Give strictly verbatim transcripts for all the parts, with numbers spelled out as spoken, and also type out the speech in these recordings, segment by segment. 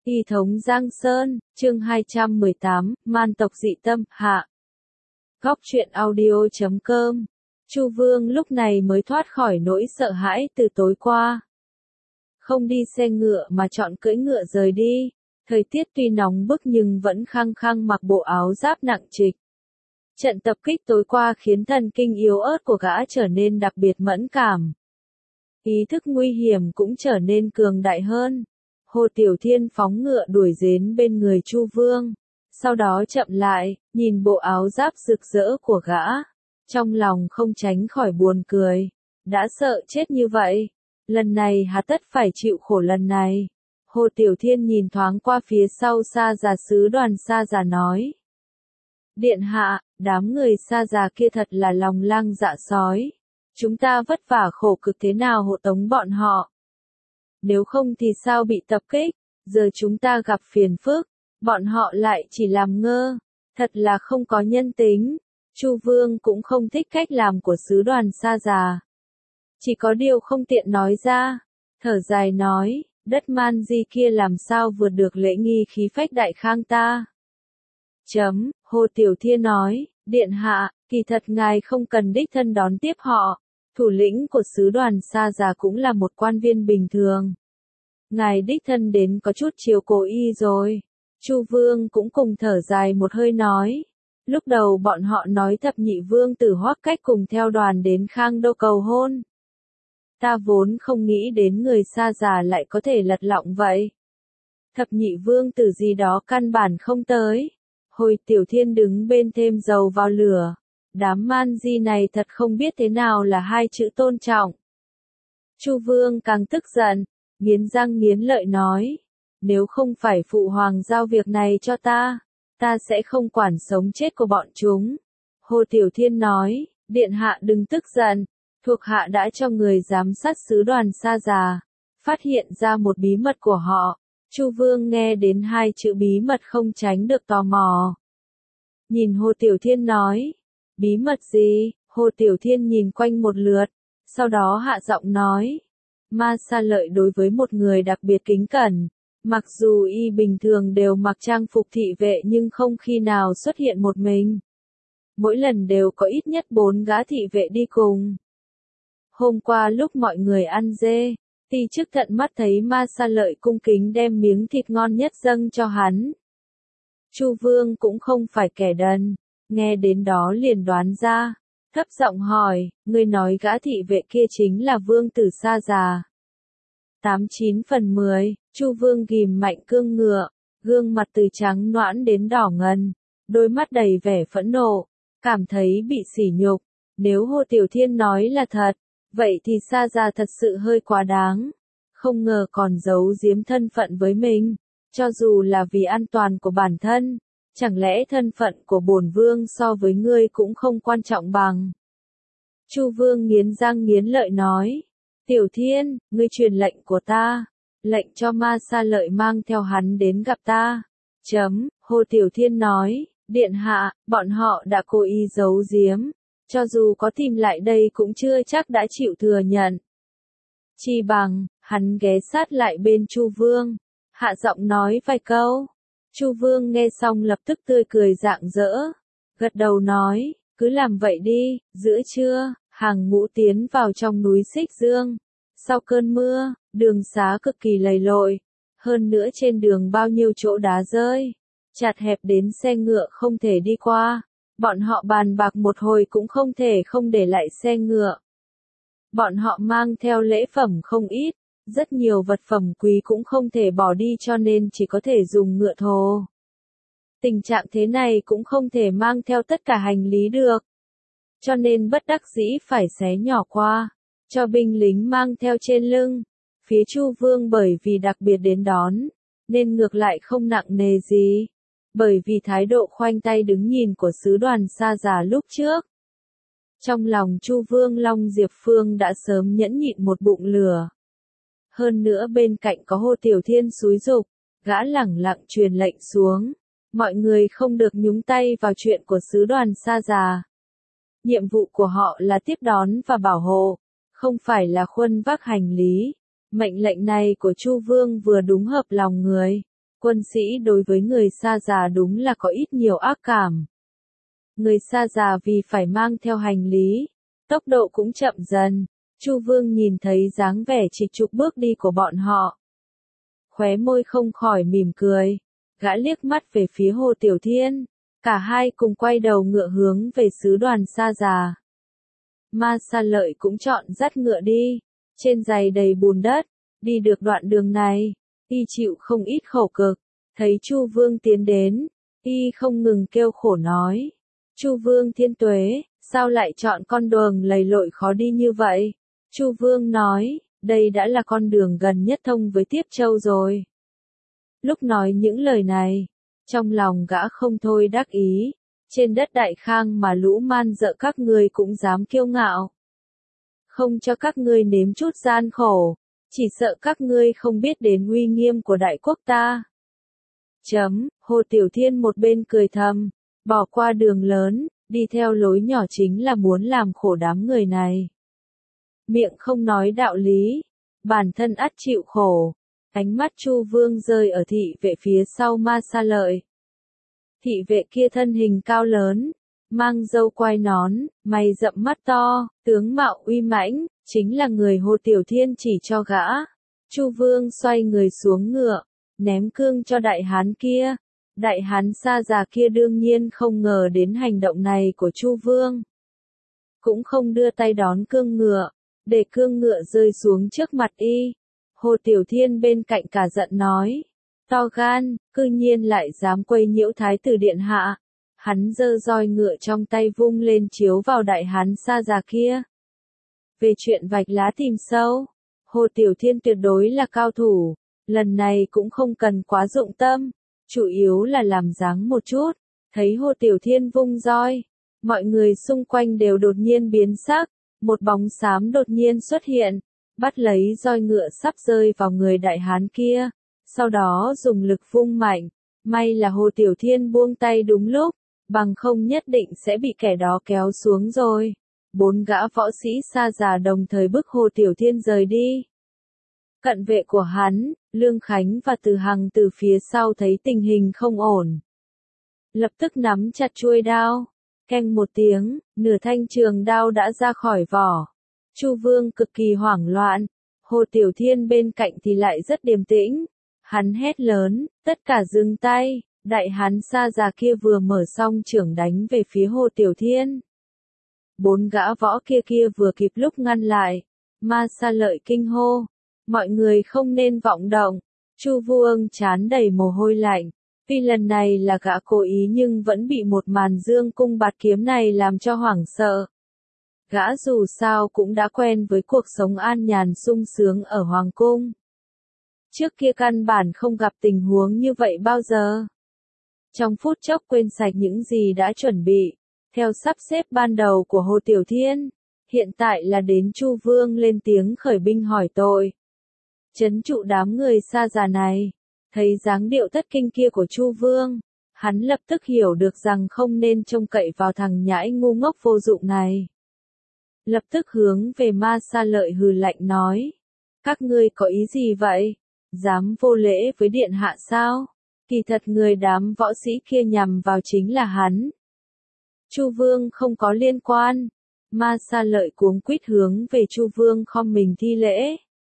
Y thống Giang Sơn, chương hai trăm mười tám, Man tộc dị tâm, hạ. Góc truyện audio chấm com. Chu Vương lúc này mới thoát khỏi nỗi sợ hãi từ tối qua. Không đi xe ngựa mà chọn cưỡi ngựa rời đi. Thời tiết tuy nóng bức nhưng vẫn khăng khăng mặc bộ áo giáp nặng trịch. Trận tập kích tối qua khiến thần kinh yếu ớt của gã trở nên đặc biệt mẫn cảm. Ý thức nguy hiểm cũng trở nên cường đại hơn. Hồ Tiểu Thiên phóng ngựa đuổi đến bên người Chu Vương, sau đó chậm lại, nhìn bộ áo giáp rực rỡ của gã, trong lòng không tránh khỏi buồn cười, đã sợ chết như vậy, lần này hà tất phải chịu khổ lần này. Hồ Tiểu Thiên nhìn thoáng qua phía sau Sa Già sứ đoàn Sa Già nói: Điện hạ, đám người Sa Già kia thật là lòng lang dạ sói, chúng ta vất vả khổ cực thế nào hộ tống bọn họ. Nếu không thì sao bị tập kích, giờ chúng ta gặp phiền phức, bọn họ lại chỉ làm ngơ, thật là không có nhân tính. Chu Vương cũng không thích cách làm của sứ đoàn Sa Già. Chỉ có điều không tiện nói ra, thở dài nói, đất Man Di kia làm sao vượt được lễ nghi khí phách đại khang ta. Chấm, Hồ Tiểu Thiên nói, điện hạ, kỳ thật ngài không cần đích thân đón tiếp họ. Thủ lĩnh của sứ đoàn Sa Già cũng là một quan viên bình thường. Ngài đích thân đến có chút chiều cố y rồi. Chu Vương cũng cùng thở dài một hơi nói. Lúc đầu bọn họ nói thập nhị vương tử Hoắc Cách cùng theo đoàn đến Khang Đô cầu hôn. Ta vốn không nghĩ đến người Sa Già lại có thể lật lọng vậy. Thập nhị vương tử gì đó căn bản không tới. Hồi Tiểu Thiên đứng bên thêm dầu vào lửa. Đám Man Di này thật không biết thế nào là hai chữ tôn trọng. Chu Vương càng tức giận, nghiến răng nghiến lợi nói, nếu không phải phụ hoàng giao việc này cho ta, ta sẽ không quản sống chết của bọn chúng. Hồ Tiểu Thiên nói, điện hạ đừng tức giận, thuộc hạ đã cho người giám sát sứ đoàn Sa Già, phát hiện ra một bí mật của họ. Chu Vương nghe đến hai chữ bí mật không tránh được tò mò. Nhìn Hồ Tiểu Thiên nói, bí mật gì? Hồ Tiểu Thiên nhìn quanh một lượt, sau đó hạ giọng nói, Ma Sa Lợi đối với một người đặc biệt kính cẩn, mặc dù y bình thường đều mặc trang phục thị vệ nhưng không khi nào xuất hiện một mình. Mỗi lần đều có ít nhất bốn gã thị vệ đi cùng. Hôm qua lúc mọi người ăn dê, Ti Chức tận mắt thấy Ma Sa Lợi cung kính đem miếng thịt ngon nhất dâng cho hắn. Chu Vương cũng không phải kẻ đần. Nghe đến đó liền đoán ra, thấp giọng hỏi, ngươi nói gã thị vệ kia chính là vương tử Sa Già. Tám chín phần mười, Chu Vương ghìm mạnh cương ngựa, gương mặt từ trắng noãn đến đỏ ngần, đôi mắt đầy vẻ phẫn nộ, cảm thấy bị sỉ nhục. Nếu Hồ Tiểu Thiên nói là thật, vậy thì Sa Già thật sự hơi quá đáng, không ngờ còn giấu giếm thân phận với mình, cho dù là vì an toàn của bản thân. Chẳng lẽ thân phận của bổn vương so với ngươi cũng không quan trọng bằng? Chu Vương nghiến răng nghiến lợi nói, Tiểu Thiên, ngươi truyền lệnh của ta, lệnh cho Ma Sa Lợi mang theo hắn đến gặp ta. Chấm, Hồ Tiểu Thiên nói, điện hạ, bọn họ đã cố ý giấu giếm, cho dù có tìm lại đây cũng chưa chắc đã chịu thừa nhận. Chi bằng, hắn ghé sát lại bên Chu Vương, hạ giọng nói vài câu. Chu Vương nghe xong lập tức tươi cười rạng rỡ, gật đầu nói, cứ làm vậy đi. Giữa trưa, hàng ngũ tiến vào trong núi Xích Dương. Sau cơn mưa, đường xá cực kỳ lầy lội, hơn nữa trên đường bao nhiêu chỗ đá rơi, chặt hẹp đến xe ngựa không thể đi qua. Bọn họ bàn bạc một hồi cũng không thể không để lại xe ngựa. Bọn họ mang theo lễ phẩm không ít. Rất nhiều vật phẩm quý cũng không thể bỏ đi cho nên chỉ có thể dùng ngựa thồ. Tình trạng thế này cũng không thể mang theo tất cả hành lý được. Cho nên bất đắc dĩ phải xé nhỏ qua, cho binh lính mang theo trên lưng. Phía Chu Vương bởi vì đặc biệt đến đón, nên ngược lại không nặng nề gì. Bởi vì thái độ khoanh tay đứng nhìn của sứ đoàn Sa Già lúc trước. Trong lòng Chu Vương Long Diệp Phương đã sớm nhẫn nhịn một bụng lửa. Hơn nữa bên cạnh có Hồ Tiểu Thiên xúi giục, gã lẳng lặng truyền lệnh xuống. Mọi người không được nhúng tay vào chuyện của sứ đoàn Sa Già. Nhiệm vụ của họ là tiếp đón và bảo hộ, không phải là khuân vác hành lý. Mệnh lệnh này của Chu Vương vừa đúng hợp lòng người. Quân sĩ đối với người Sa Già đúng là có ít nhiều ác cảm. Người Sa Già vì phải mang theo hành lý, tốc độ cũng chậm dần. Chu Vương nhìn thấy dáng vẻ trịch trục bước đi của bọn họ, khóe môi không khỏi mỉm cười. Gã liếc mắt về phía Hồ Tiểu Thiên, cả hai cùng quay đầu ngựa hướng về sứ đoàn Sa Già. Ma Sa Lợi cũng chọn dắt ngựa đi, trên giày đầy bùn đất, đi được đoạn đường này, y chịu không ít khổ cực. Thấy Chu Vương tiến đến, y không ngừng kêu khổ nói: Chu Vương thiên tuế, sao lại chọn con đường lầy lội khó đi như vậy? Chu Vương nói, đây đã là con đường gần nhất thông với Tiếp Châu rồi. Lúc nói những lời này, trong lòng gã không thôi đắc ý, trên đất Đại Khang mà lũ man dợ các ngươi cũng dám kiêu ngạo. Không cho các ngươi nếm chút gian khổ, chỉ sợ các ngươi không biết đến uy nghiêm của đại quốc ta. Chấm, Hồ Tiểu Thiên một bên cười thầm, bỏ qua đường lớn, đi theo lối nhỏ chính là muốn làm khổ đám người này. Miệng không nói đạo lý, bản thân ắt chịu khổ. Ánh mắt Chu Vương rơi ở thị vệ phía sau Ma Sa Lợi. Thị vệ kia thân hình cao lớn, mang râu quai nón, mày rậm mắt to, tướng mạo uy mãnh, chính là người Hồ Tiểu Thiên chỉ cho gã. Chu Vương xoay người xuống ngựa, ném cương cho đại hán kia. Đại hán Sa Già kia đương nhiên không ngờ đến hành động này của Chu Vương, cũng không đưa tay đón cương ngựa, để cương ngựa rơi xuống trước mặt y. Hồ Tiểu Thiên bên cạnh cả giận nói, to gan, cư nhiên lại dám quấy nhiễu thái tử điện hạ. Hắn giơ roi ngựa trong tay vung lên chiếu vào đại hán Sa Già kia. Về chuyện vạch lá tìm sâu, Hồ Tiểu Thiên tuyệt đối là cao thủ, lần này cũng không cần quá dụng tâm, chủ yếu là làm dáng một chút. Thấy Hồ Tiểu Thiên vung roi, mọi người xung quanh đều đột nhiên biến sắc, một bóng xám đột nhiên xuất hiện, bắt lấy roi ngựa sắp rơi vào người đại hán kia, sau đó dùng lực vung mạnh. May là Hồ Tiểu Thiên buông tay đúng lúc, bằng không nhất định sẽ bị kẻ đó kéo xuống rồi. Bốn gã võ sĩ Sa Già đồng thời bức Hồ Tiểu Thiên rời đi. Cận vệ của hắn, Lương Khánh và Từ Hằng từ phía sau thấy tình hình không ổn, lập tức nắm chặt chuôi đao, keng một tiếng, nửa thanh trường đao đã ra khỏi vỏ. Chu Vương cực kỳ hoảng loạn, Hồ Tiểu Thiên bên cạnh thì lại rất điềm tĩnh. Hắn hét lớn, tất cả dừng tay. Đại hán Sa Già kia vừa mở xong chưởng đánh về phía Hồ Tiểu Thiên. Bốn gã võ kia kia vừa kịp lúc ngăn lại. Ma Sa Lợi kinh hô, mọi người không nên vọng động. Chu Vương trán đầy mồ hôi lạnh, vì lần này là gã cố ý nhưng vẫn bị một màn dương cung bạt kiếm này làm cho hoảng sợ. Gã dù sao cũng đã quen với cuộc sống an nhàn sung sướng ở Hoàng Cung. Trước kia căn bản không gặp tình huống như vậy bao giờ. Trong phút chốc quên sạch những gì đã chuẩn bị, theo sắp xếp ban đầu của Hồ Tiểu Thiên, hiện tại là đến Chu Vương lên tiếng khởi binh hỏi tội. Trấn trụ đám người Sa Già này, thấy dáng điệu thất kinh kia của Chu Vương, hắn lập tức hiểu được rằng không nên trông cậy vào thằng nhãi ngu ngốc vô dụng này. Lập tức hướng về Ma Sa Lợi hừ lạnh nói, các ngươi có ý gì vậy? Dám vô lễ với điện hạ sao? Kỳ thật người đám võ sĩ kia nhằm vào chính là hắn. Chu Vương không có liên quan. Ma Sa Lợi cuống quýt hướng về Chu Vương khom mình thi lễ.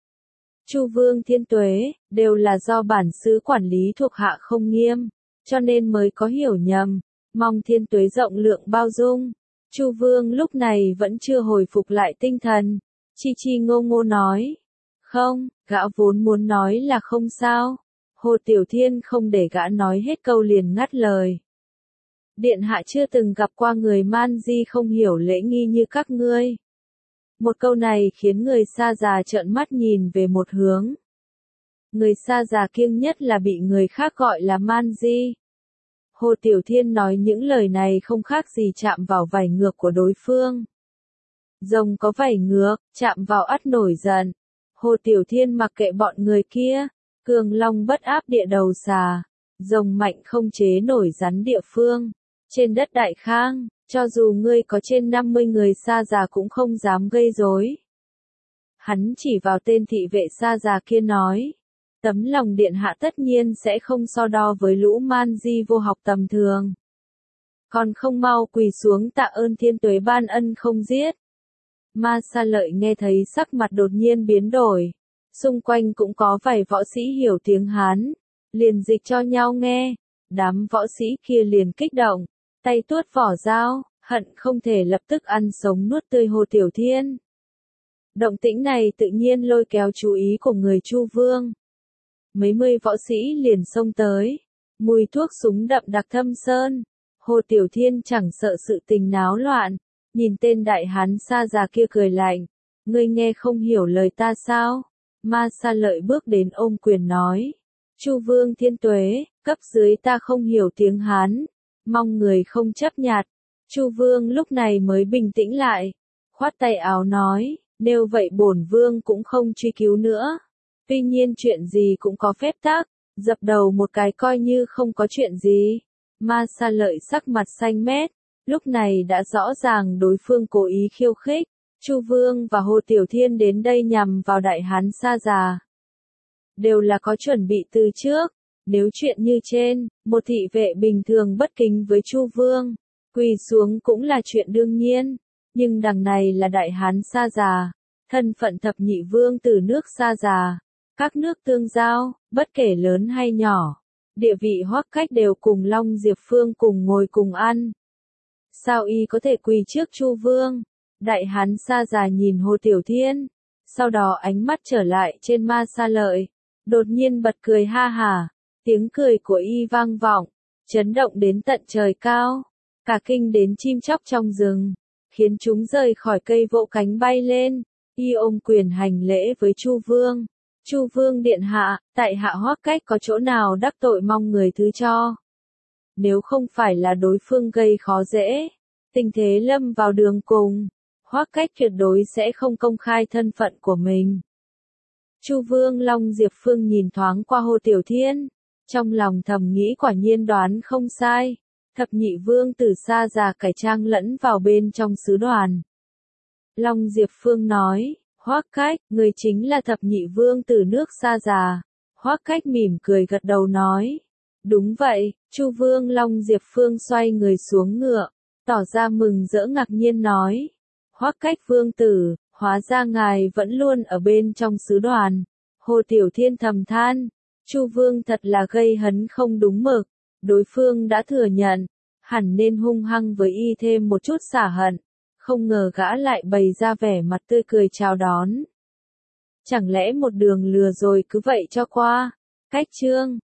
Chu Vương thiên tuế, đều là do bản xứ quản lý thuộc hạ không nghiêm, cho nên mới có hiểu nhầm, mong thiên tuế rộng lượng bao dung. Chu Vương lúc này vẫn chưa hồi phục lại tinh thần, chi chi ngô ngô nói. Không, gã vốn muốn nói là không sao. Hồ Tiểu Thiên không để gã nói hết câu liền ngắt lời. Điện hạ chưa từng gặp qua người man di không hiểu lễ nghi như các ngươi. Một câu này khiến người Sa Già trợn mắt nhìn về một hướng. Người Sa Già kiêng nhất là bị người khác gọi là man di. Hồ Tiểu Thiên nói những lời này không khác gì chạm vào vảy ngược của đối phương. Rồng có vảy ngược, chạm vào ắt nổi giận. Hồ Tiểu Thiên mặc kệ bọn người kia, cường long bất áp địa đầu xà, rồng mạnh không chế nổi rắn địa phương. Trên đất Đại Khang, cho dù ngươi có trên năm mươi người Sa Già cũng không dám gây rối. Hắn chỉ vào tên thị vệ Sa Già kia nói, Tấm lòng điện hạ tất nhiên sẽ không so đo với lũ man di vô học tầm thường. Còn không mau quỳ xuống tạ ơn thiên tuế ban ân không giết. Ma Sa Lợi nghe thấy sắc mặt đột nhiên biến đổi. Xung quanh cũng có vài võ sĩ hiểu tiếng Hán. Liền dịch cho nhau nghe. Đám võ sĩ kia liền kích động. Tay tuốt vỏ dao, hận không thể lập tức ăn sống nuốt tươi Hồ Tiểu Thiên. Động tĩnh này tự nhiên lôi kéo chú ý của người Chu Vương. Mấy mươi võ sĩ liền xông tới. Mùi thuốc súng đậm đặc thâm sơn. Hồ Tiểu Thiên chẳng sợ sự tình náo loạn. Nhìn tên đại hán xa già kia cười lạnh. Ngươi nghe không hiểu lời ta sao? Ma Sa Lợi bước đến ôm quyền nói. Chu Vương thiên tuế, cấp dưới ta không hiểu tiếng Hán. Mong người không chấp nhặt. Chu Vương lúc này mới bình tĩnh lại. Khoát tay áo nói. Nếu vậy bổn Vương cũng không truy cứu nữa. Tuy nhiên chuyện gì cũng có phép tắc. Dập đầu một cái coi như không có chuyện gì. Ma Sa Lợi sắc mặt xanh mét. Lúc này đã rõ ràng đối phương cố ý khiêu khích. Chu Vương và Hồ Tiểu Thiên đến đây nhằm vào đại hán Sa già. Đều là có chuẩn bị từ trước. Nếu chuyện như trên, một thị vệ bình thường bất kính với Chu Vương, quỳ xuống cũng là chuyện đương nhiên. Nhưng đằng này là đại hán Sa già, thân phận thập nhị vương từ nước Sa già. Các nước tương giao, bất kể lớn hay nhỏ, địa vị Hoắc Cách đều cùng Long Diệp Phương cùng ngồi cùng ăn. Sao y có thể quỳ trước Chu Vương? Đại hán Sa già nhìn Hồ Tiểu Thiên, sau đó ánh mắt trở lại trên Ma Sa Lợi, đột nhiên bật cười ha hả, tiếng cười của y vang vọng, chấn động đến tận trời cao, cả kinh đến chim chóc trong rừng, khiến chúng rời khỏi cây vỗ cánh bay lên, y ôm quyền hành lễ với Chu Vương. Chu Vương điện hạ, tại hạ Hoắc Cách có chỗ nào đắc tội mong người thứ cho. Nếu không phải là đối phương gây khó dễ, tình thế lâm vào đường cùng, Hoắc Cách tuyệt đối sẽ không công khai thân phận của mình. Chu Vương Long Diệp Phương nhìn thoáng qua Hồ Tiểu Thiên, trong lòng thầm nghĩ quả nhiên đoán không sai, thập nhị vương từ Sa già cải trang lẫn vào bên trong sứ đoàn. Long Diệp Phương nói, Hoắc Cách, người chính là thập nhị vương từ nước Sa già. Hoắc Cách mỉm cười gật đầu nói, đúng vậy. Chu Vương Long Diệp Phương xoay người xuống ngựa, tỏ ra mừng rỡ ngạc nhiên nói, Hoắc Cách vương tử, hóa ra ngài vẫn luôn ở bên trong sứ đoàn. Hồ Tiểu Thiên thầm than, Chu Vương thật là gây hấn không đúng mực, đối phương đã thừa nhận, hẳn nên hung hăng với y thêm một chút xả hận, không ngờ gã lại bày ra vẻ mặt tươi cười chào đón. Chẳng lẽ một đường lừa rồi cứ vậy cho qua? Cách chương